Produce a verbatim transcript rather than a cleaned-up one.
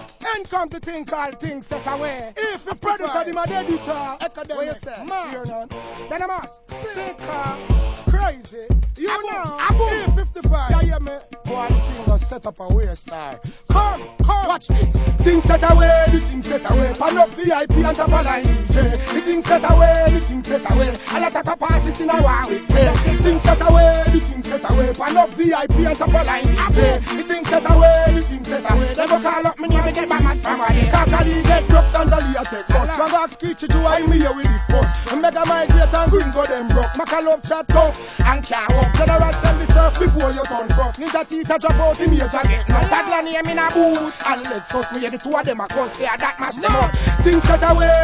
And come to think all things set away. If the producer, the my editor, academic, what you say? man, none, then I must stick crazy. You Abu, know, Abu. E fifty-five, you hear me? Boy, the thing was set up a way star. Come, come, watch this. Things set away, the things set away. Pan up V I P and top a line D J. The things set away, the things set away. A lot of top artists in a war with me. The things set away, the things set away. Pan up V I P and top a line D J. The things set away, the things set away. They go call up me name, me get back mad from a Kakali get drugs and the Leah take bus. Swagger screech it, you I me here with the fuss. And mega migrate and green go them broke. Maka love chat tough and can't walk. General tell the stuff before you turn rough. Ninja teacher drop out in major get no tagline name in a boot. And let's us me the two of them a cuss, say that mash them up. Things set away.